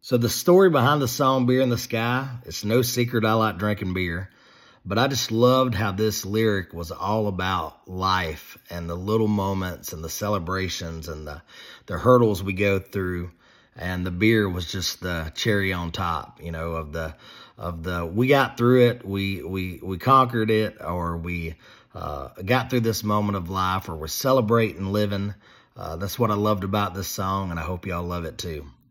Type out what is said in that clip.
So the story behind the song Beer in the Sky, it's no secret I like drinking beer, but I just loved how this lyric was all about life and the little moments and the celebrations and the hurdles we go through. And the beer was just the cherry on top, we got through it, we conquered it, or we got through this moment of life, or we're celebrating living. That's what I loved about this song, and I hope y'all love it too.